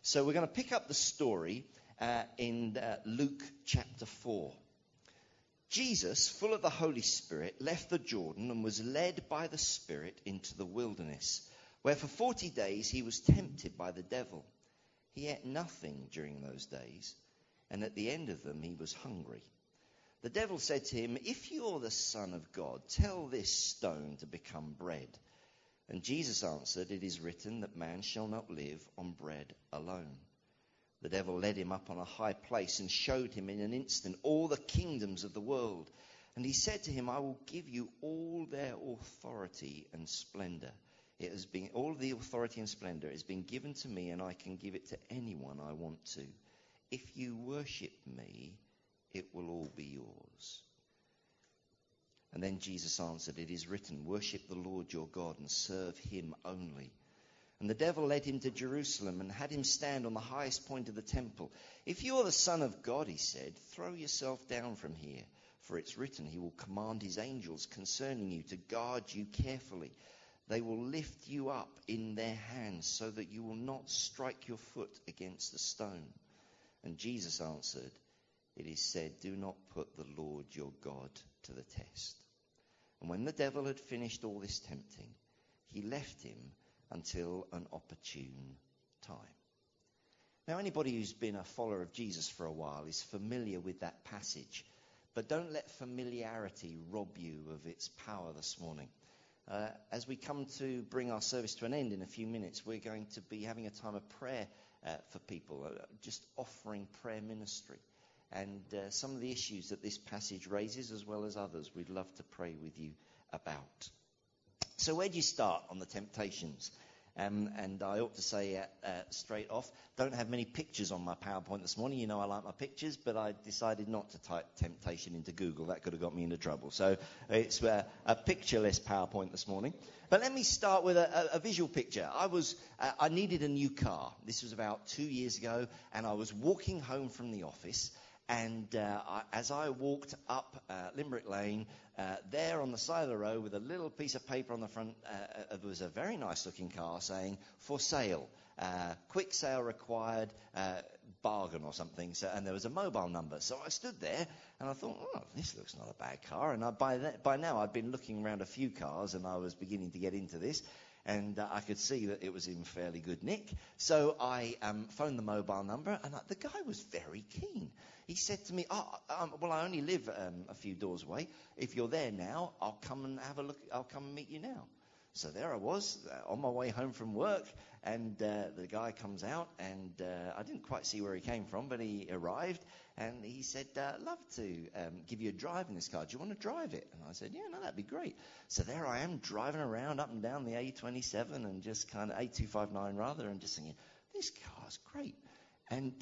So we're going to pick up the story in Luke chapter 4. Jesus, full of the Holy Spirit, left the Jordan and was led by the Spirit into the wilderness, where for 40 days he was tempted by the devil. He ate nothing during those days, and at the end of them he was hungry. The devil said to him, "If you're the Son of God, tell this stone to become bread." And Jesus answered, "It is written that man shall not live on bread alone." The devil led him up on a high place and showed him in an instant all the kingdoms of the world. And he said to him, "I will give you all their authority and splendor. All the authority and splendor has been given to me, and I can give it to anyone I want to. If you worship me, it will all be yours." And then Jesus answered, "It is written, worship the Lord your God and serve him only." And the devil led him to Jerusalem and had him stand on the highest point of the temple. "If you are the Son of God," he said, "throw yourself down from here. For it's written, he will command his angels concerning you to guard you carefully. They will lift you up in their hands so that you will not strike your foot against a stone." And Jesus answered, "It is said, do not put the Lord your God to the test." And when the devil had finished all this tempting, he left him until an opportune time. Now, anybody who's been a follower of Jesus for a while is familiar with that passage. But don't let familiarity rob you of its power this morning. As we come to bring our service to an end in a few minutes, we're going to be having a time of prayer for people, just offering prayer ministry. And some of the issues that this passage raises, as well as others, we'd love to pray with you about. So where do you start on the temptations? And I ought to say straight off, don't have many pictures on my PowerPoint this morning. You know I like my pictures, but I decided not to type temptation into Google. That could have got me into trouble. So it's a pictureless PowerPoint this morning. But let me start with a visual picture. I needed a new car. This was about 2 years ago, and I was walking home from the office. And as I walked up Limerick Lane, there on the side of the road with a little piece of paper on the front, there was a very nice looking car saying, "For sale, quick sale required, bargain," or something. And there was a mobile number. So I stood there and I thought, "Oh, this looks not a bad car." And by now I'd been looking around a few cars and I was beginning to get into this. And I could see that it was in fairly good nick. So I phoned the mobile number, and the guy was very keen. He said to me, "Well, I only live a few doors away. If you're there now, I'll come and have a look. I'll come and meet you now." So there I was on my way home from work, and the guy comes out, and I didn't quite see where he came from, but he arrived, and he said, "Love to give you a drive in this car. Do you want to drive it?" And I said, "Yeah, no, that'd be great." So there I am driving around up and down the A27 and just kind of A259 rather, and just thinking, this car's great. And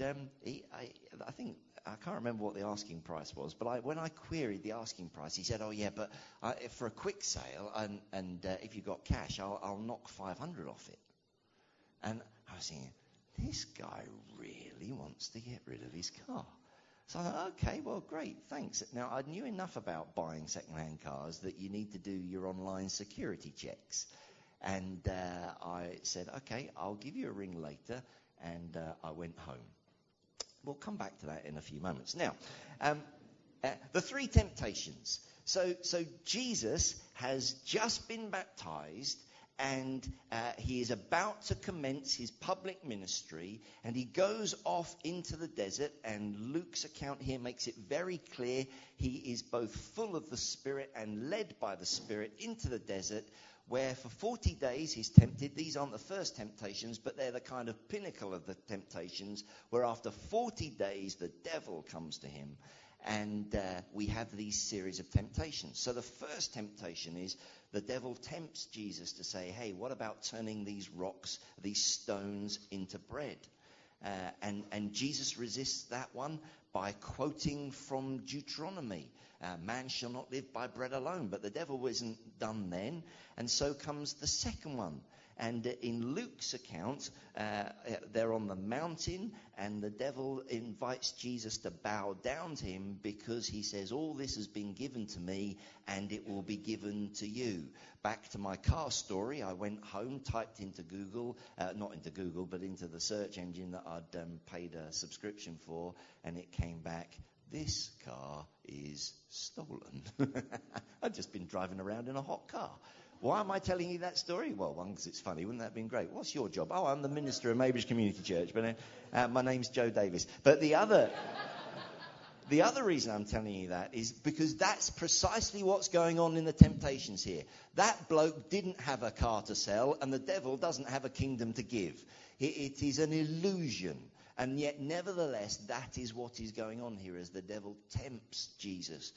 I can't remember what the asking price was, but when I queried the asking price, he said, "Oh yeah, but for a quick sale and if you got cash, I'll knock 500 off it." And I was thinking, this guy really wants to get rid of his car. So I thought, okay, well, great, thanks. Now, I knew enough about buying second-hand cars that you need to do your online security checks. And I said, okay, I'll give you a ring later, and I went home. We'll come back to that in a few moments. Now, the three temptations. So Jesus has just been baptized, and he is about to commence his public ministry, and he goes off into the desert, and Luke's account here makes it very clear he is both full of the Spirit and led by the Spirit into the desert, where for 40 days he's tempted. These aren't the first temptations, but they're the kind of pinnacle of the temptations, where after 40 days the devil comes to him, and we have these series of temptations. So the first temptation is the devil tempts Jesus to say, "Hey, what about turning these rocks, these stones, into bread?" And Jesus resists that one by quoting from Deuteronomy. Man shall not live by bread alone. But the devil wasn't done then. And so comes the second one. And in Luke's account, they're on the mountain, and the devil invites Jesus to bow down to him because he says, all this has been given to me, and it will be given to you. Back to my car story, I went home, typed into Google, not into Google, but into the search engine that I'd paid a subscription for, and it came back, this car is stolen. I'd just been driving around in a hot car. Why am I telling you that story? Well, one, because it's funny. Wouldn't that have been great? What's your job? Oh, I'm the minister of Maybridge Community Church, but my name's Joe Davis. But the other reason I'm telling you that is because that's precisely what's going on in the temptations here. That bloke didn't have a car to sell, and the devil doesn't have a kingdom to give. It is an illusion. And yet, nevertheless, that is what is going on here as the devil tempts Jesus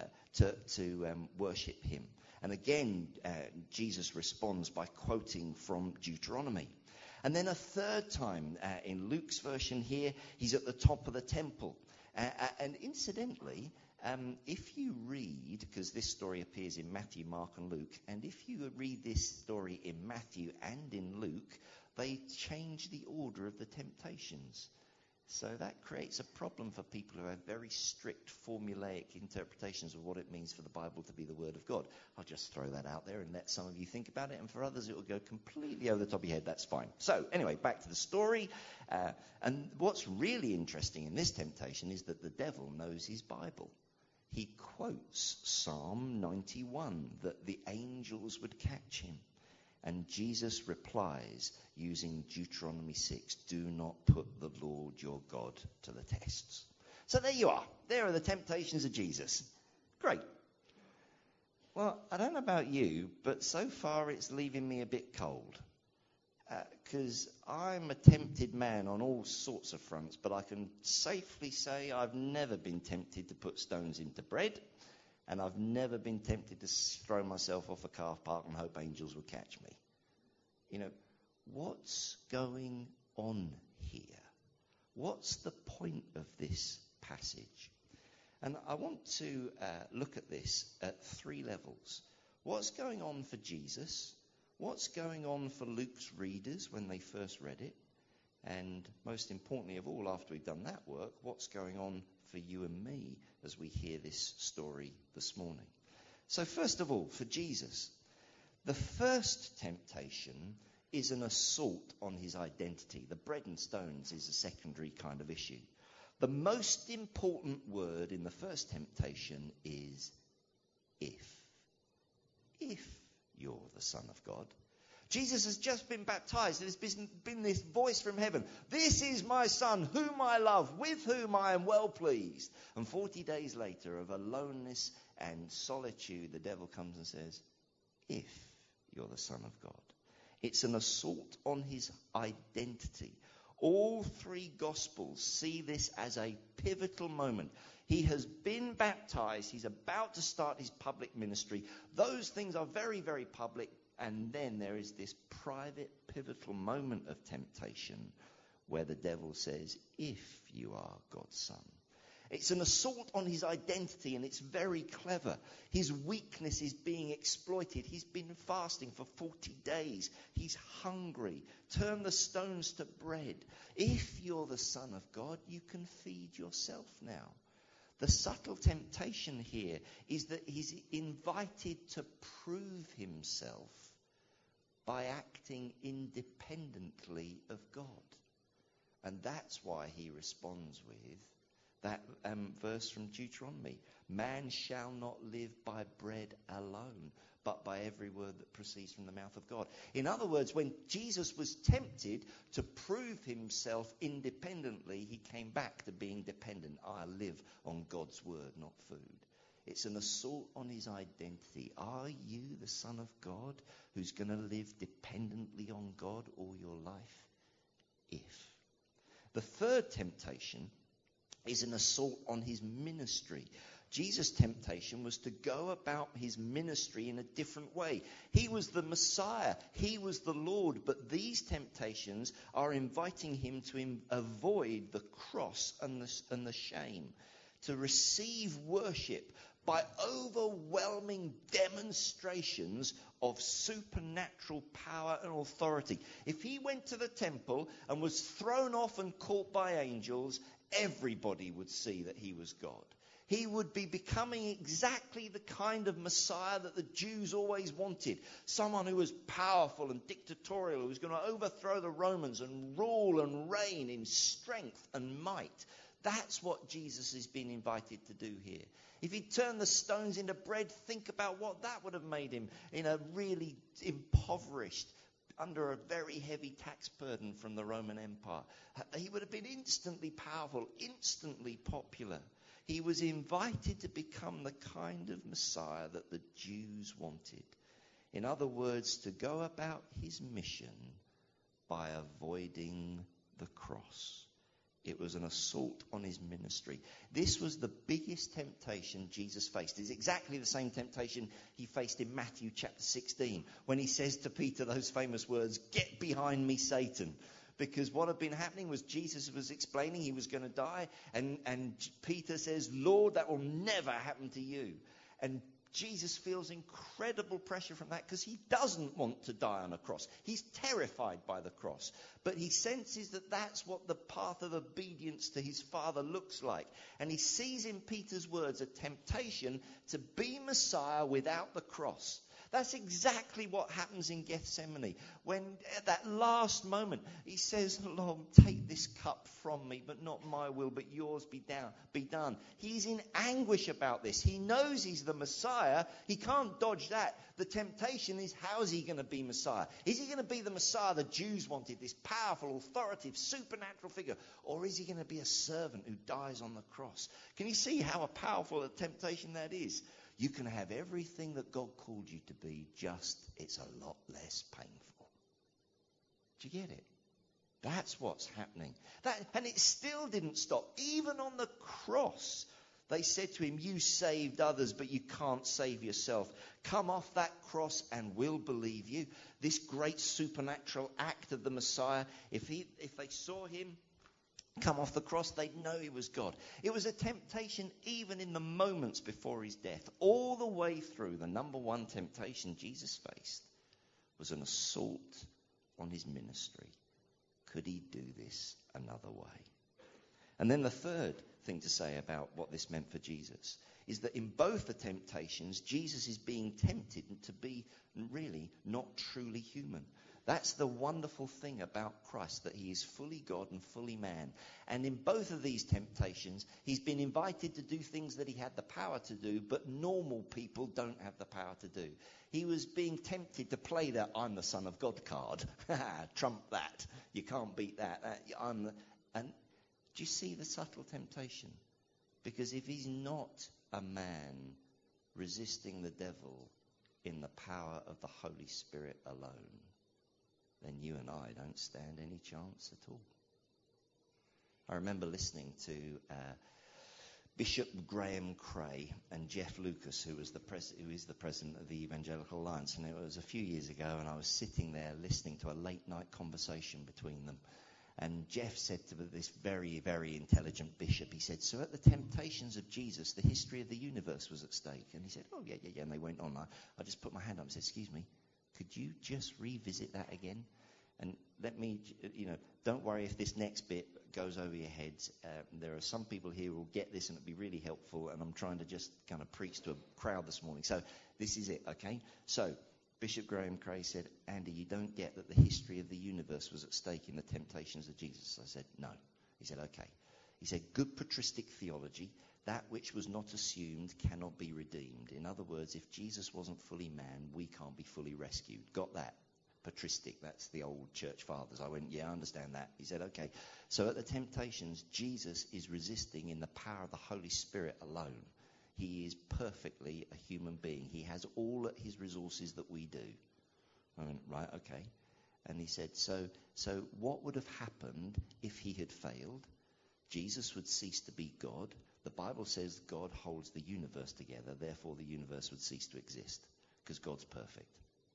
to worship him. And again, Jesus responds by quoting from Deuteronomy. And then a third time, in Luke's version here, he's at the top of the temple. And incidentally, if you read, because this story appears in Matthew, Mark, and Luke, and if you read this story in Matthew and in Luke, they change the order of the temptations. So that creates a problem for people who have very strict formulaic interpretations of what it means for the Bible to be the Word of God. I'll just throw that out there and let some of you think about it, and for others it will go completely over the top of your head. That's fine. So anyway, back to the story. And what's really interesting in this temptation is that the devil knows his Bible. He quotes Psalm 91, that the angels would catch him. And Jesus replies using Deuteronomy 6, do not put the Lord your God to the tests. So there you are. There are the temptations of Jesus. Great. Well, I don't know about you, but so far it's leaving me a bit cold. Because I'm a tempted man on all sorts of fronts, but I can safely say I've never been tempted to put stones into bread. And I've never been tempted to throw myself off a car park and hope angels will catch me. You know, what's going on here? What's the point of this passage? And I want to look at this at three levels. What's going on for Jesus? What's going on for Luke's readers when they first read it? And most importantly of all, after we've done that work, what's going on for you and me as we hear this story this morning? So first of all, for Jesus, the first temptation is an assault on his identity. The bread and stones is a secondary kind of issue. The most important word in the first temptation is if. If you're the Son of God. Jesus has just been baptized. There's been this voice from heaven. This is my Son, whom I love, with whom I am well pleased. And 40 days later, of aloneness and solitude, the devil comes and says, if you're the Son of God. It's an assault on his identity. All three Gospels see this as a pivotal moment. He has been baptized. He's about to start his public ministry. Those things are very, very public. And then there is this private, pivotal moment of temptation where the devil says, if you are God's Son. It's an assault on his identity, and it's very clever. His weakness is being exploited. He's been fasting for 40 days. He's hungry. Turn the stones to bread. If you're the Son of God, you can feed yourself now. The subtle temptation here is that he's invited to prove himself by acting independently of God. And that's why he responds with that verse from Deuteronomy. Man shall not live by bread alone, but by every word that proceeds from the mouth of God. In other words, when Jesus was tempted to prove himself independently, he came back to being dependent. I live on God's word, not food. It's an assault on his identity. Are you the Son of God who's going to live dependently on God all your life? If. The third temptation is an assault on his ministry. Jesus' temptation was to go about his ministry in a different way. He was the Messiah. He was the Lord. But these temptations are inviting him to avoid the cross and the shame, to receive worship by overwhelming demonstrations of supernatural power and authority. If he went to the temple and was thrown off and caught by angels, everybody would see that he was God. He would be becoming exactly the kind of Messiah that the Jews always wanted. Someone who was powerful and dictatorial, who was going to overthrow the Romans and rule and reign in strength and might. That's what Jesus has been invited to do here. If he'd turned the stones into bread, think about what that would have made him in a really impoverished, under a very heavy tax burden from the Roman Empire. He would have been instantly powerful, instantly popular. He was invited to become the kind of Messiah that the Jews wanted. In other words, to go about his mission by avoiding the cross. It was an assault on his ministry. This was the biggest temptation Jesus faced. It's exactly the same temptation he faced in Matthew chapter 16, when he says to Peter those famous words, "Get behind me, Satan." Because what had been happening was Jesus was explaining he was going to die. And Peter says, "Lord, that will never happen to you." And Jesus feels incredible pressure from that because he doesn't want to die on a cross. He's terrified by the cross. But he senses that that's what the path of obedience to his Father looks like. And he sees in Peter's words a temptation to be Messiah without the cross. That's exactly what happens in Gethsemane. When at that last moment, he says, "Lord, take this cup from me, but not my will, but yours be done." He's in anguish about this. He knows he's the Messiah. He can't dodge that. The temptation is, how is he going to be Messiah? Is he going to be the Messiah the Jews wanted, this powerful, authoritative, supernatural figure? Or is he going to be a servant who dies on the cross? Can you see how powerful a temptation that is? You can have everything that God called you to be, just it's a lot less painful. Do you get it? That's what's happening. And it still didn't stop. Even on the cross, they said to him, "You saved others, but you can't save yourself. Come off that cross and we'll believe you." This great supernatural act of the Messiah, if they saw him come off the cross, they'd know he was God. It was a temptation even in the moments before his death. All the way through, the number one temptation Jesus faced was an assault on his ministry. Could he do this another way? And then the third thing to say about what this meant for Jesus is that in both the temptations, Jesus is being tempted to be really not truly human. That's the wonderful thing about Christ, that he is fully God and fully man. And in both of these temptations, he's been invited to do things that he had the power to do, but normal people don't have the power to do. He was being tempted to play that "I'm the Son of God" card. Trump that. You can't beat that. And do you see the subtle temptation? Because if he's not a man resisting the devil in the power of the Holy Spirit alone, then you and I don't stand any chance at all. I remember listening to Bishop Graham Cray and Jeff Lucas, who is the president of the Evangelical Alliance. And it was a few years ago, and I was sitting there listening to a late-night conversation between them. And Jeff said to this very, very intelligent bishop, he said, "So at the temptations of Jesus, the history of the universe was at stake." And he said, "Oh, yeah. And they went on. I just put my hand up and said, "Excuse me, could you just revisit that again? And let me, don't worry if this next bit goes over your heads. There are some people here who will get this and it'll be really helpful. And I'm trying to just kind of preach to a crowd this morning. So this is it, okay?" So Bishop Graham Cray said, "Andy, you don't get that the history of the universe was at stake in the temptations of Jesus." I said, "No." He said, "Okay." He said, "Good patristic theology, that which was not assumed cannot be redeemed. In other words, if Jesus wasn't fully man, we can't be fully rescued." Got that? Patristic, that's the old church fathers. I went, "Yeah, I understand that." He said, "Okay." So at the temptations, Jesus is resisting in the power of the Holy Spirit alone. He is perfectly a human being. He has all his resources that we do. I went, "Right, okay." And he said, so what would have happened if he had failed? Jesus would cease to be God. The Bible says God holds the universe together. Therefore, the universe would cease to exist because God's perfect.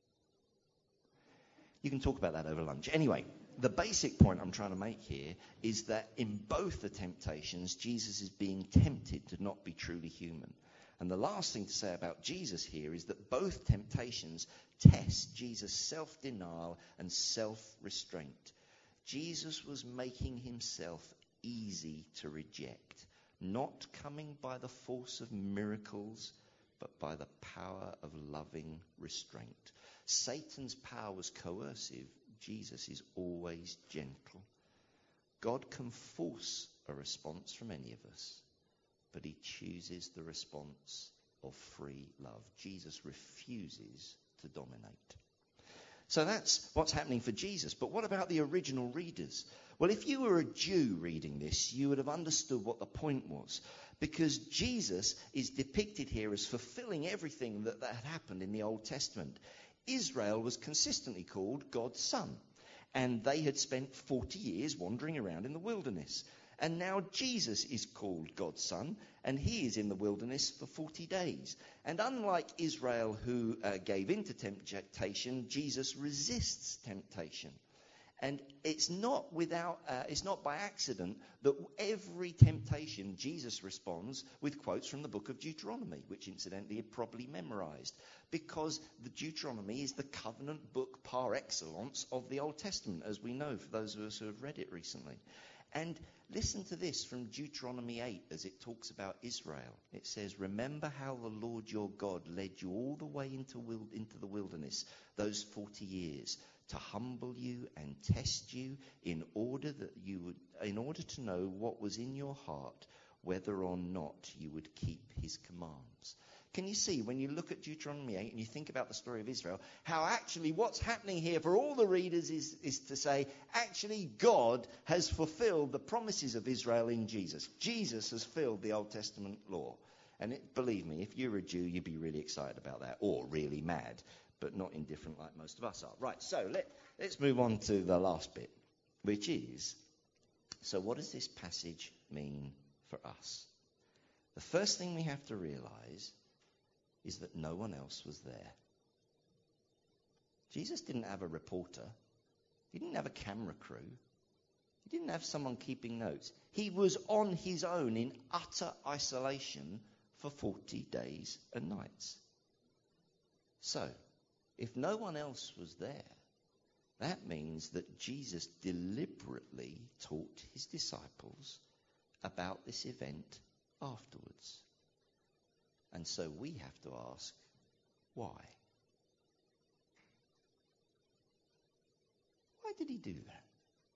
You can talk about that over lunch. Anyway, the basic point I'm trying to make here is that in both the temptations, Jesus is being tempted to not be truly human. And the last thing to say about Jesus here is that both temptations test Jesus' self-denial and self-restraint. Jesus was making himself easy to reject, not coming by the force of miracles, but by the power of loving restraint. Satan's power was coercive. Jesus is always gentle. God can force a response from any of us, but he chooses the response of free love. Jesus refuses to dominate. So that's what's happening for Jesus. But what about the original readers? Well, if you were a Jew reading this, you would have understood what the point was. Because Jesus is depicted here as fulfilling everything that had happened in the Old Testament. Israel was consistently called God's son. And they had spent 40 years wandering around in the wilderness. And now Jesus is called God's son, and he is in the wilderness for 40 days. And unlike Israel, who gave in to temptation, Jesus resists temptation. And it's not by accident that every temptation Jesus responds with quotes from the book of Deuteronomy, which incidentally he probably memorized, because the Deuteronomy is the covenant book par excellence of the Old Testament, as we know for those of us who have read it recently. And listen to this from Deuteronomy 8 as it talks about Israel. It says, "Remember how the Lord your God led you all the way into the wilderness those 40 years to humble you and test you in order to know what was in your heart, whether or not you would keep his commands." Can you see, when you look at Deuteronomy 8 and you think about the story of Israel, how actually what's happening here for all the readers is to say, actually God has fulfilled the promises of Israel in Jesus. Jesus has filled the Old Testament law. And believe me, if you're a Jew, you'd be really excited about that, or really mad, but not indifferent like most of us are. Right, so let's move on to the last bit, which is, so what does this passage mean for us? The first thing we have to realize is that no one else was there. Jesus didn't have a reporter. He didn't have a camera crew. He didn't have someone keeping notes. He was on his own in utter isolation for 40 days and nights. So, if no one else was there, that means that Jesus deliberately taught his disciples about this event afterwards. And so we have to ask, why? Why did he do that?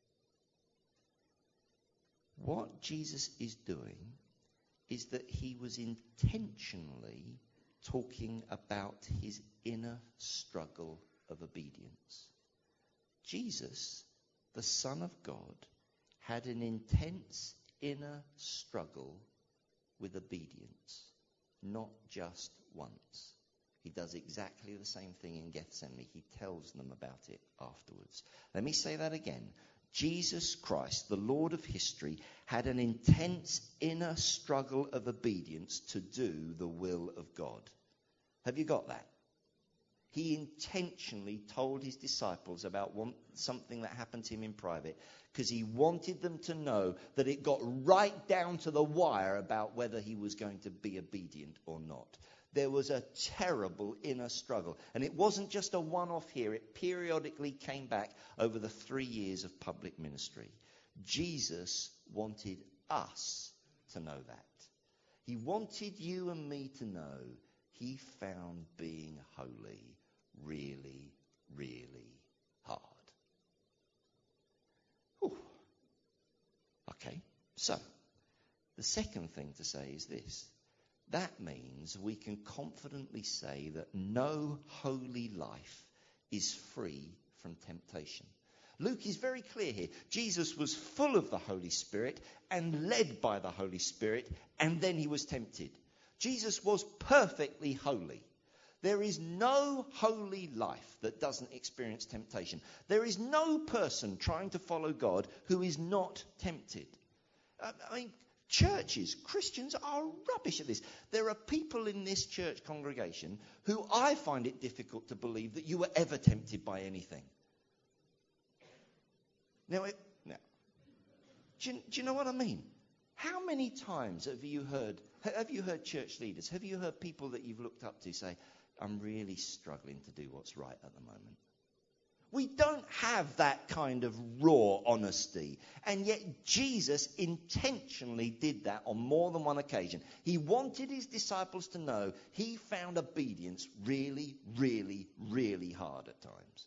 What Jesus is doing is that he was intentionally talking about his inner struggle of obedience. Jesus, the Son of God, had an intense inner struggle with obedience. Not just once. He does exactly the same thing in Gethsemane. He tells them about it afterwards. Let me say that again. Jesus Christ, the Lord of history, had an intense inner struggle of obedience to do the will of God. Have you got that? He intentionally told his disciples about something that happened to him in private because he wanted them to know that it got right down to the wire about whether he was going to be obedient or not. There was a terrible inner struggle. And it wasn't just a one-off here. It periodically came back over the 3 years of public ministry. Jesus wanted us to know that. He wanted you and me to know he found being holy really, really hard. Whew. Okay, so the second thing to say is this. That means we can confidently say that no holy life is free from temptation. Luke is very clear here. Jesus was full of the Holy Spirit and led by the Holy Spirit, and then he was tempted. Jesus was perfectly holy. There is no holy life that doesn't experience temptation. There is no person trying to follow God who is not tempted. I mean, churches, Christians are rubbish at this. There are people in this church congregation who I find it difficult to believe that you were ever tempted by anything. Now, do you know what I mean? How many times have you heard church leaders, have you heard people that you've looked up to say, I'm really struggling to do what's right at the moment? We don't have that kind of raw honesty. And yet Jesus intentionally did that on more than one occasion. He wanted his disciples to know he found obedience really, really, really hard at times.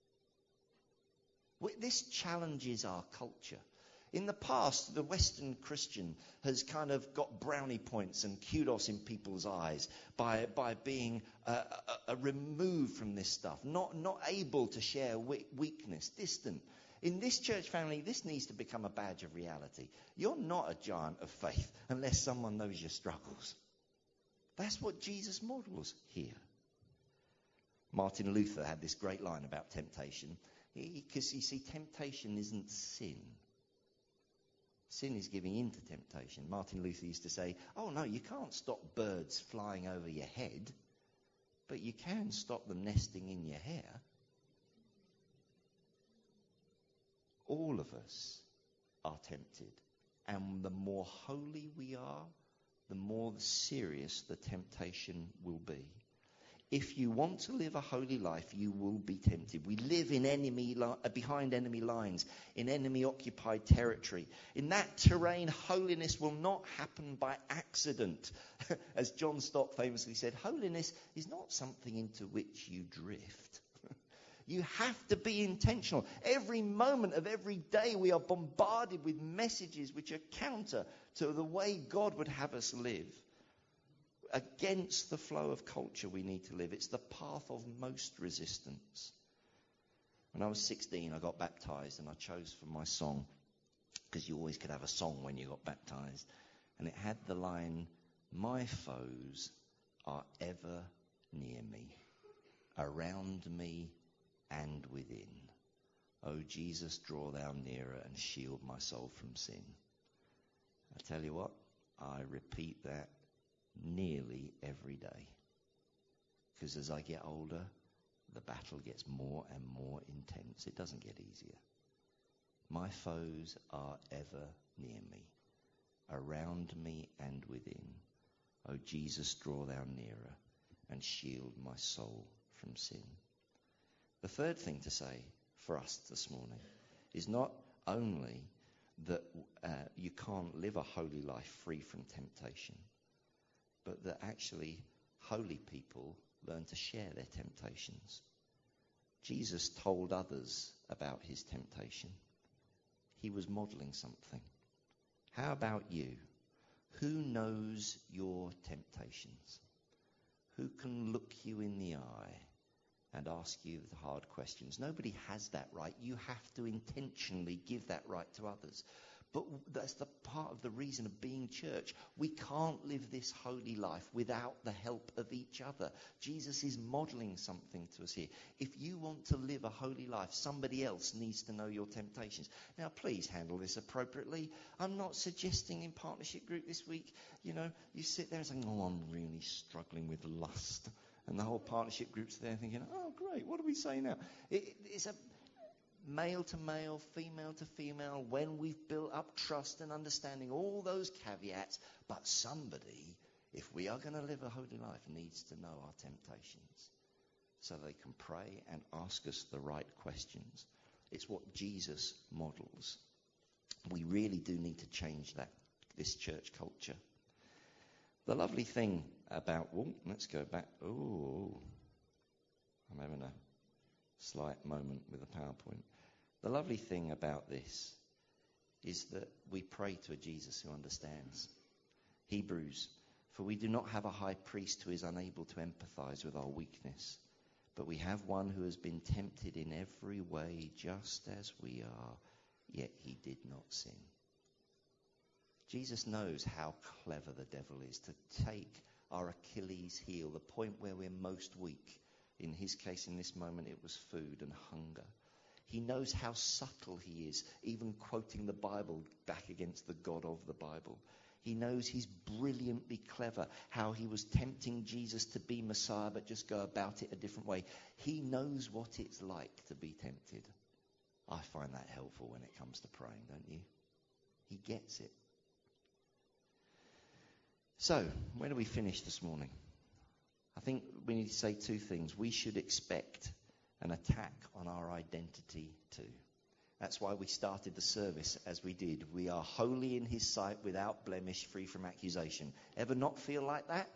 This challenges our culture. In the past, the Western Christian has kind of got brownie points and kudos in people's eyes by being removed from this stuff, not able to share weakness, distant. In this church family, this needs to become a badge of reality. You're not a giant of faith unless someone knows your struggles. That's what Jesus models here. Martin Luther had this great line about temptation. Because you see, temptation isn't sin. Sin is giving in to temptation. Martin Luther used to say, oh no, you can't stop birds flying over your head, but you can stop them nesting in your hair. All of us are tempted. And the more holy we are, the more serious the temptation will be. If you want to live a holy life, you will be tempted. We live in behind enemy lines, in enemy-occupied territory. In that terrain, holiness will not happen by accident. As John Stott famously said, holiness is not something into which you drift. You have to be intentional. Every moment of every day we are bombarded with messages which are counter to the way God would have us live. Against the flow of culture we need to live. It's the path of most resistance. When I was 16, I got baptized, and I chose for my song, because you always could have a song when you got baptized, and it had the line, my foes are ever near me, around me and within. O Jesus, draw thou nearer and shield my soul from sin. I tell you what, I repeat that nearly every day. Because as I get older, the battle gets more and more intense. It doesn't get easier. My foes are ever near me, around me and within. O Jesus, draw thou nearer and shield my soul from sin. The third thing to say for us this morning is not only that you can't live a holy life free from temptation, but that actually holy people learn to share their temptations. Jesus told others about his temptation. He was modeling something. How about you? Who knows your temptations? Who can look you in the eye and ask you the hard questions? Nobody has that right. You have to intentionally give that right to others. But that's the part of the reason of being church. We can't live this holy life without the help of each other. Jesus is modeling something to us here. If you want to live a holy life, somebody else needs to know your temptations. Now, please handle this appropriately. I'm not suggesting in partnership group this week, you sit there and say, oh, I'm really struggling with lust. And the whole partnership group's there thinking, oh, great, what do we say now? It's a male to male, female to female, when we've built up trust and understanding, all those caveats. But somebody, if we are going to live a holy life, needs to know our temptations so they can pray and ask us the right questions. It's what Jesus models. We really do need to change this church culture. The lovely thing about, let's go back. I'm having a slight moment with the PowerPoint. The lovely thing about this is that we pray to a Jesus who understands. Hebrews, for we do not have a high priest who is unable to empathize with our weakness, but we have one who has been tempted in every way just as we are, yet he did not sin. Jesus knows how clever the devil is to take our Achilles heel, the point where we're most weak. In his case, in this moment, it was food and hunger. He knows how subtle he is, even quoting the Bible back against the God of the Bible. He knows he's brilliantly clever, how he was tempting Jesus to be Messiah, but just go about it a different way. He knows what it's like to be tempted. I find that helpful when it comes to praying, don't you? He gets it. So, where do we finish this morning? I think we need to say two things. We should expect an attack on our identity too. That's why we started the service as we did. We are holy in his sight, without blemish, free from accusation. Ever not feel like that?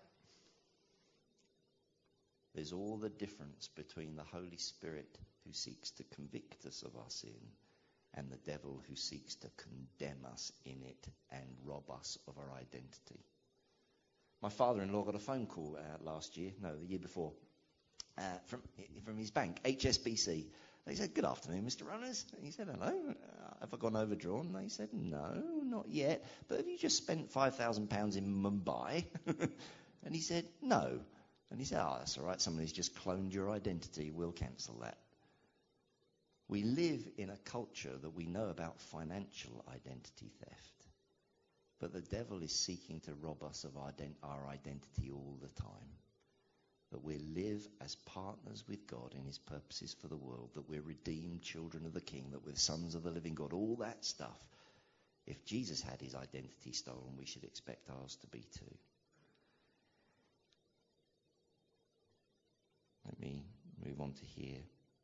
There's all the difference between the Holy Spirit who seeks to convict us of our sin and the devil who seeks to condemn us in it and rob us of our identity. My father-in-law got a phone call the year before, from his bank, HSBC. They said, "Good afternoon, Mr. Runners." And he said, "Hello, have I gone overdrawn?" And they said, "No, not yet. But have you just spent £5,000 in Mumbai?" And he said, "No." And he said, "Oh, that's all right. Somebody's just cloned your identity. We'll cancel that." We live in a culture that we know about financial identity theft. But the devil is seeking to rob us of our identity all the time. That we live as partners with God in his purposes for the world. That we're redeemed children of the King. That we're sons of the living God. All that stuff. If Jesus had his identity stolen, we should expect ours to be too. Let me move on to here.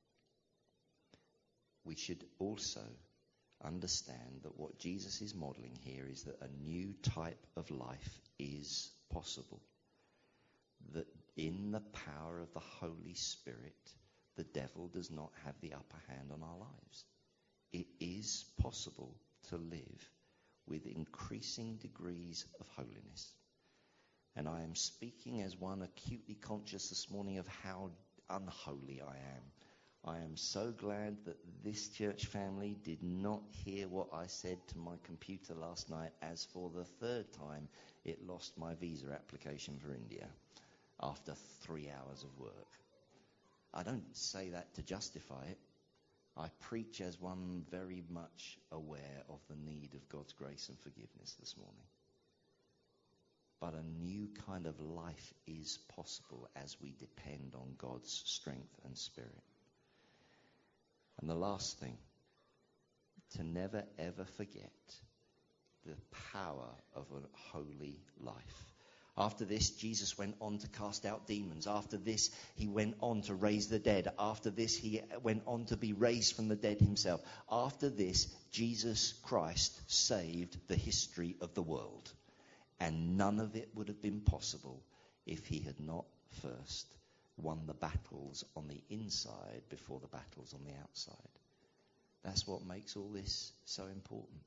We should also understand that what Jesus is modeling here is that a new type of life is possible. That in the power of the Holy Spirit, the devil does not have the upper hand on our lives. It is possible to live with increasing degrees of holiness. And I am speaking as one acutely conscious this morning of how unholy I am. I am so glad that this church family did not hear what I said to my computer last night, as for the third time it lost my visa application for India after 3 hours of work. I don't say that to justify it. I preach as one very much aware of the need of God's grace and forgiveness this morning. But a new kind of life is possible as we depend on God's strength and spirit. And the last thing, to never ever forget the power of a holy life. After this, Jesus went on to cast out demons. After this, he went on to raise the dead. After this, he went on to be raised from the dead himself. After this, Jesus Christ saved the history of the world. And none of it would have been possible if he had not first won the battles on the inside before the battles on the outside. That's what makes all this so important.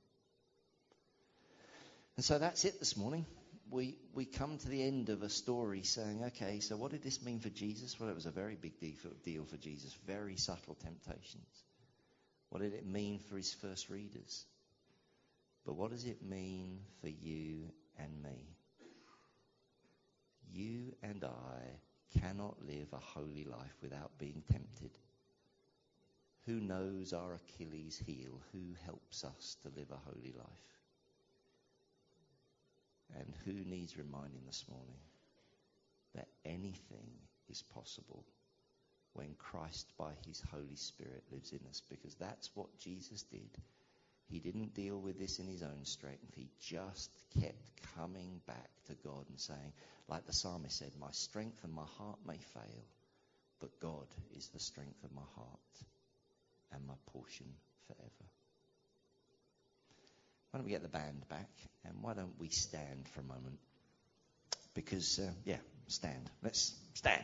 And so that's it this morning. We come to the end of a story saying, okay, so what did this mean for Jesus? Well, it was a very big deal for Jesus. Very subtle temptations. What did it mean for his first readers? But what does it mean for you and me? You and I cannot live a holy life without being tempted. Who knows our Achilles heel? Who helps us to live a holy life? And who needs reminding this morning that anything is possible when Christ by his Holy Spirit lives in us? Because that's what Jesus did. He didn't deal with this in his own strength. He just kept coming back to God and saying, like the psalmist said, my strength and my heart may fail, but God is the strength of my heart and my portion forever. Why don't we get the band back, and why don't we stand for a moment? Because, stand. Let's stand.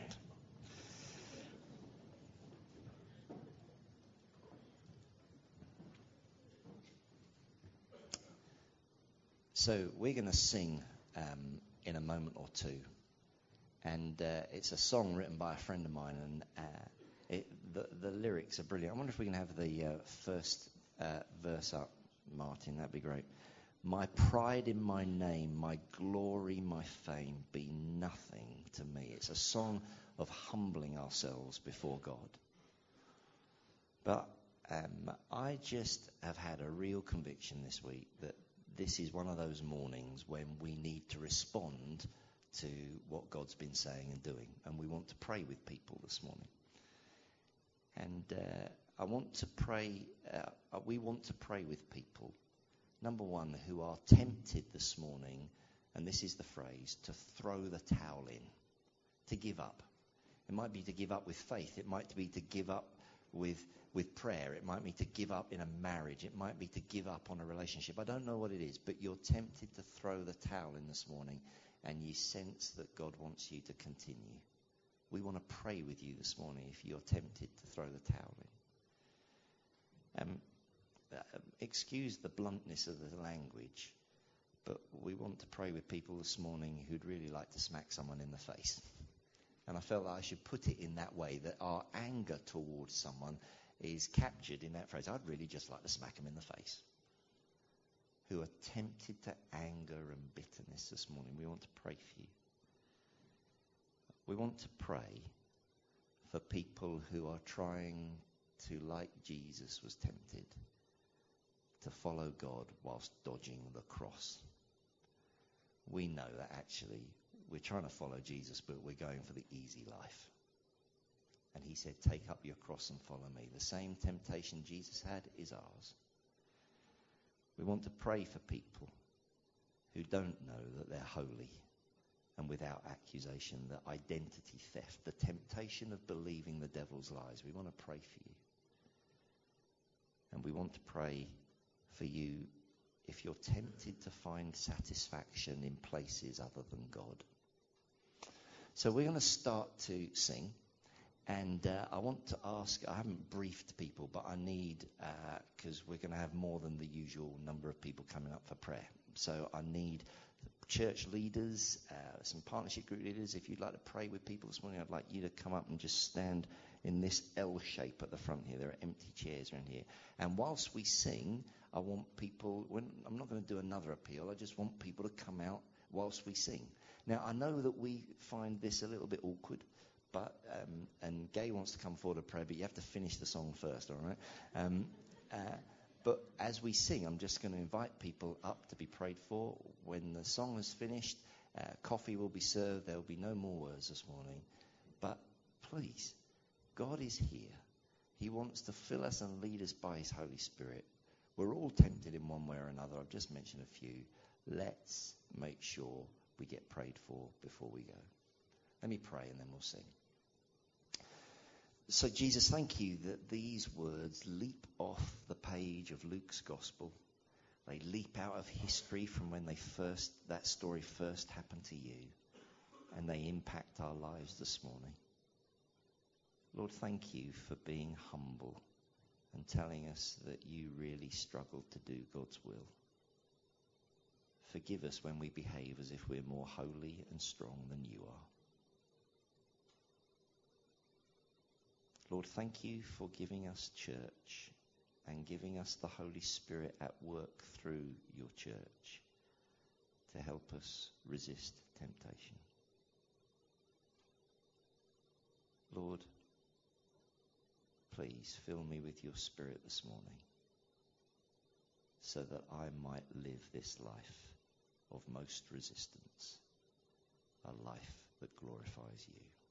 So we're going to sing in a moment or two. And it's a song written by a friend of mine, and the lyrics are brilliant. I wonder if we can have the first verse up, Martin. That'd be great. My pride in my name, my glory, my fame be nothing to me. It's a song of humbling ourselves before God. But I just have had a real conviction this week that this is one of those mornings when we need to respond to what God's been saying and doing. And we want to pray with people this morning. And we want to pray with people, number one, who are tempted this morning and this is the phrase, to throw the towel in, to give up. It might be to give up with faith. It might be to give up with prayer. It might be to give up in a marriage. It might be to give up on a relationship. I don't know what it is, but you're tempted to throw the towel in this morning, and you sense that God wants you to continue. We want to pray with you this morning if you're tempted to throw the towel in. Excuse the bluntness of the language, but we want to pray with people this morning who'd really like to smack someone in the face. And I felt like I should put it in that way, that our anger towards someone is captured in that phrase. I'd really just like to smack them in the face. Who are tempted to anger and bitterness this morning. We want to pray for you. We want to pray for people who are trying to, like Jesus was tempted, to follow God whilst dodging the cross. We know that actually we're trying to follow Jesus, but we're going for the easy life. And he said, take up your cross and follow me. The same temptation Jesus had is ours. We want to pray for people who don't know that they're holy and without accusation, the identity theft, the temptation of believing the devil's lies. We want to pray for you. And we want to pray for you if you're tempted to find satisfaction in places other than God. So we're going to start to sing. And I want to ask, I haven't briefed people, but I need, because we're going to have more than the usual number of people coming up for prayer. So I need church leaders, some partnership group leaders. If you'd like to pray with people this morning, I'd like you to come up and just stand in this L shape at the front here. There are empty chairs around here. And whilst we sing, I want people, I'm not going to do another appeal, I just want people to come out whilst we sing. Now, I know that we find this a little bit awkward. But and Gay wants to come forward to pray, but you have to finish the song first, all right? But as we sing, I'm just going to invite people up to be prayed for. When the song is finished, coffee will be served. There will be no more words this morning. But please, God is here. He wants to fill us and lead us by his Holy Spirit. We're all tempted in one way or another. I've just mentioned a few. Let's make sure we get prayed for before we go. Let me pray and then we'll sing. So, Jesus, thank you that these words leap off the page of Luke's gospel. They leap out of history from when that story first happened to you, and they impact our lives this morning. Lord, thank you for being humble and telling us that you really struggled to do God's will. Forgive us when we behave as if we're more holy and strong than you are. Lord, thank you for giving us church and giving us the Holy Spirit at work through your church to help us resist temptation. Lord, please fill me with your Spirit this morning so that I might live this life of most resistance, a life that glorifies you.